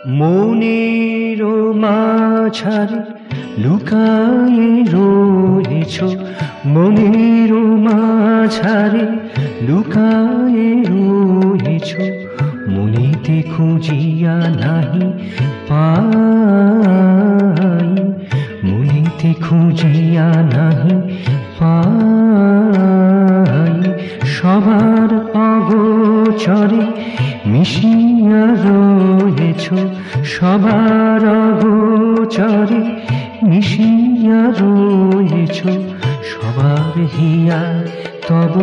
মনের মাঝারে লুকায়ে রয়েছ, মনের মাঝারে লুকায়ে রয়েছ, মনেতে খুঁজিয়া নাহি পাই, মনেতে খুঁজিয়া নাহি পাই। সবার অগোচরে মিশিয়া রয়েছ, সবার অগোচরে মিশিয়া রয়েছ, সবার হিয়া তব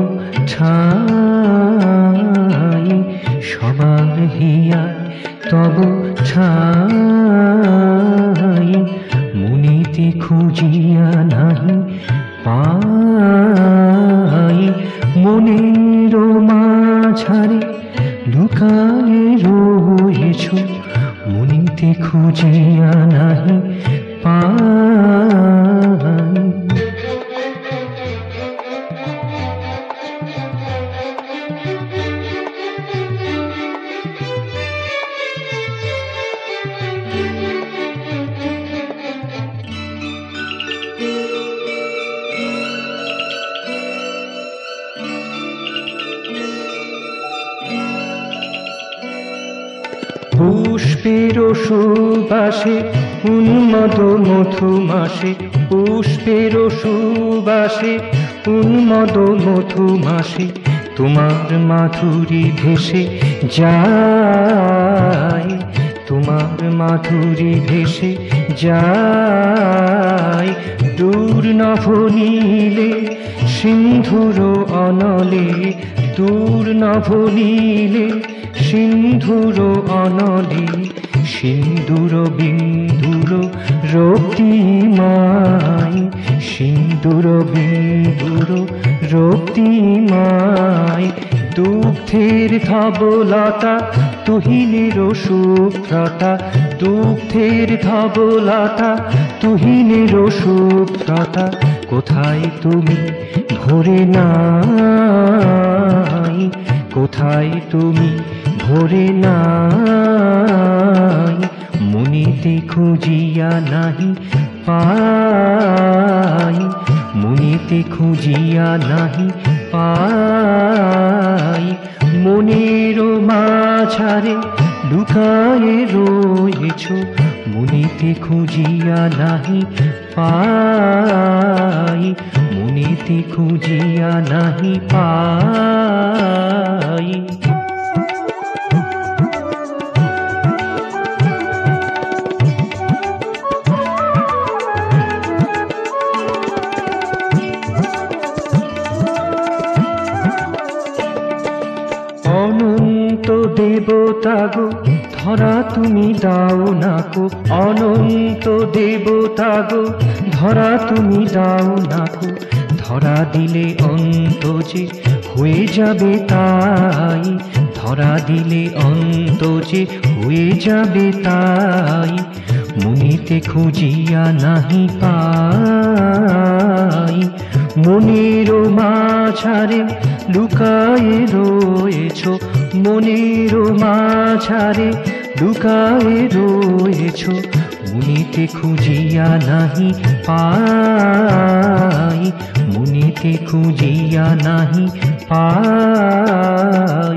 ঠাই, সবার হিয়া তব ঠাই, মনেতে খুঁজিয়া নাহি পাই। মনের মাঝারে লুকায়ে রয়েছ, মনেতে খুঁজিয়া নাহি পাই। পুষ্পের সুবাসে উন্মদ মধুমাসে, পুষ্পের সুবাসে উন্মদ মধুমাসে, তোমার মাধুরী ভেসে যায়, তোমার মাধুরী ভেসে যায়। দূর নভনীলে সিন্ধুর অনলে, দূর নভনীলে সিন্ধুর অনলে, সিন্দুর বিন্দুর রক্তিমায়, সিন্দুর বিন্দুর রক্তিমায়। দুগ্ধের ধবলতা তুহিনের শুভ্রতা, দুগ্ধের ধবলতা তুহিনের শুভ্রতা, কোথায় তুমি ভরে নাই, কোথায় তুমি ভরে নাই, মনেতে খুঁজিয়া নাহি পাই, মনেতে খুঁজিয়া নাহি পাই। মনের মাঝারে লুকায়ে রয়েছ, মনেতে খুঁজিয়া নাহি পাই, মনেতে খুঁজিয়া নাহি পাই। অনন্ত দেবতা গো ধরা তুমি দাও না কো, অনন্ত দেবতা গো ধরা তুমি দাও না কো, ধরা দিলে অন্ত যে হয়ে যাবে তাই, ধরা দিলে অন্ত যে হয়ে যাবে তাই, মনেতে খুঁজিয়া নাহি পাই। মনের মাঝারে লুকায়ে রয়েছ, মনের মাঝারে লুকায়ে রয়েছ, মনেতে খুঁজিয়া নাহি পাই, মনেতে খুঁজিয়া নাহি পাই।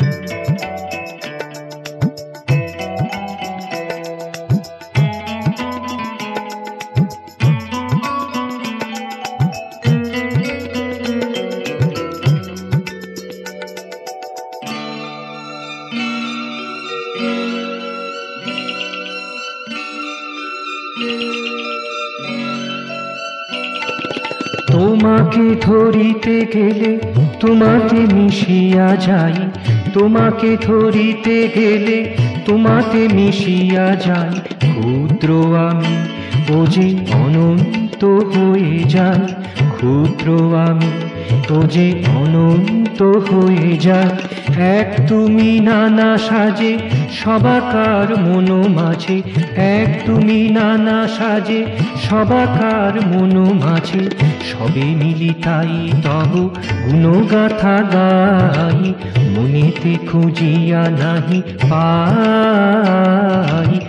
তোমাকে ধরিতে গেলে তোমাতে মিশিয়া যাই, তোমাকে ধরিতে গেলে তোমাতে মিশিয়া যাই, ক্ষুদ্র আমি ও যে অনন্ত হয়ে যাই, ক্ষুদ্র আমি ও যে অনন্ত হয়ে যাই। এক তুমি নানা সাজে সবাকার মন মাঝে, এক তুমি নানা সাজে সবাকার মন মাঝে, সবে মিলি তাই তব গুণগাথা গাই, মনেতে খুঁজিয়া নাহি পাই,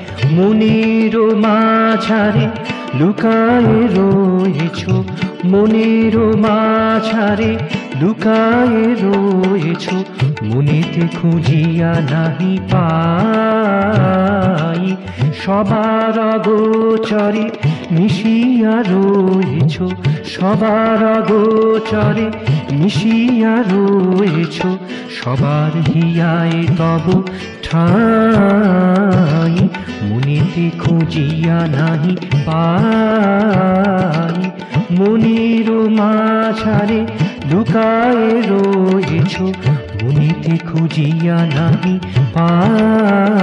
মাঝারে লুকায়ে রয়েছ, মনের মাঝারে লুকায়ে রয়েছ, মনেতে খুঁজিয়া নাহি পাই। সবার অগোচরে মিশিয়া রয়েছ, সবার অগোচরে মিশিয়া রয়েছ, সবার হিয়ায় তব ঠাই। মনেতে খুঁজিয়া নাহি পাই, মনের মাঝারে লুকায়ে রয়েছ, মনেতে খুঁজিয়া নাহি পাই।